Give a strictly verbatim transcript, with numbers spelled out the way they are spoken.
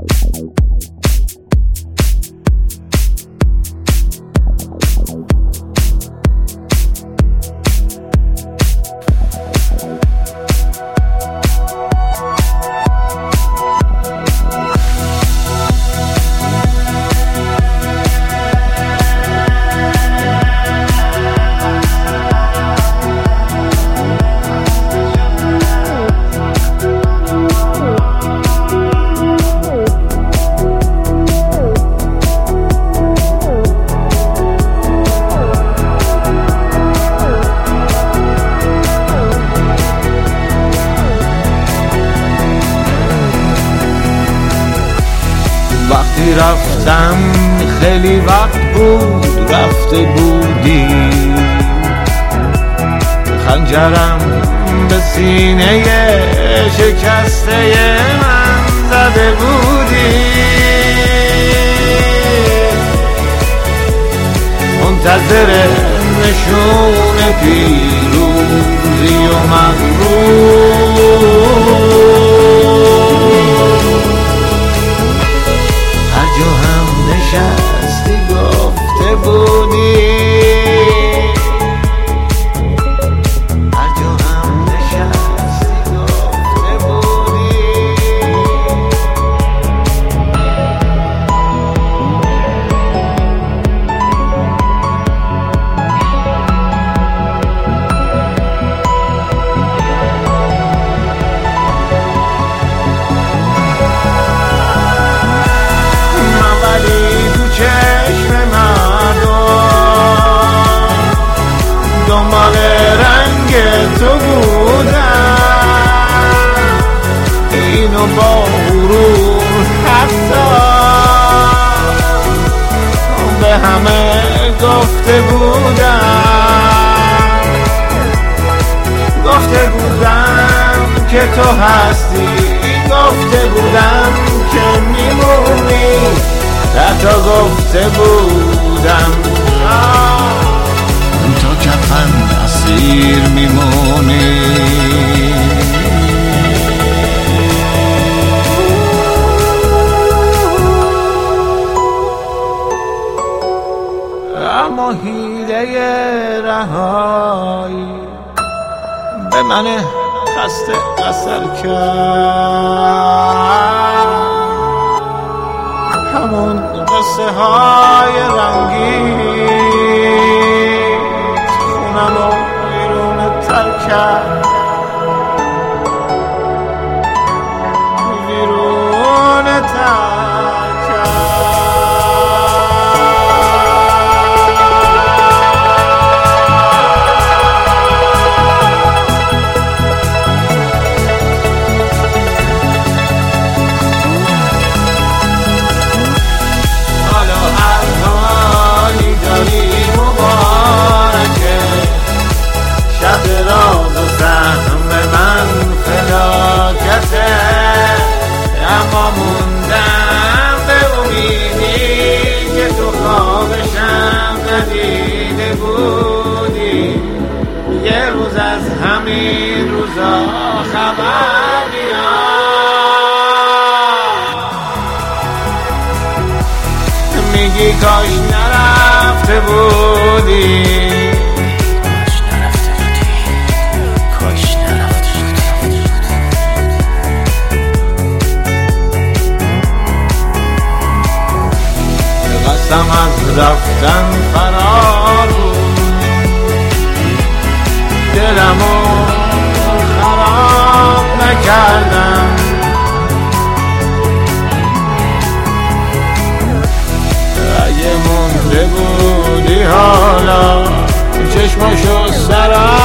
وقتی رفتم خیلی وقت بود رفته بودی، خنجرم به سینه شکسته من زده بودی، منتظر نشون پیروزی و مغرور، هر جا هم نشستی گفته بودی، هر جا هم نشستی گفته بودی. دنبال رنگ تو بودم، اینو با غرور حتی به همه گفته بودم، گفته بودم که تو هستی، گفته بودم که میمونی، حتی گفته بودم تا کفن اسیر میمونی. اما حیله رهایی به من خسته اثر کرد، همون قصه های رنگی خونم و بیرون تر کرد، بیرون تر راز و سهم من فلاکته، اما موندم به امیدی که تو خوابشم ندیده بودی، یه روز از همین روزا خبر بیاد، میگی کاش نرفته بودی، از رفتن فرار بود، دلمو خراب نکردم، اگه مونده بودی حالا چشماشو سرم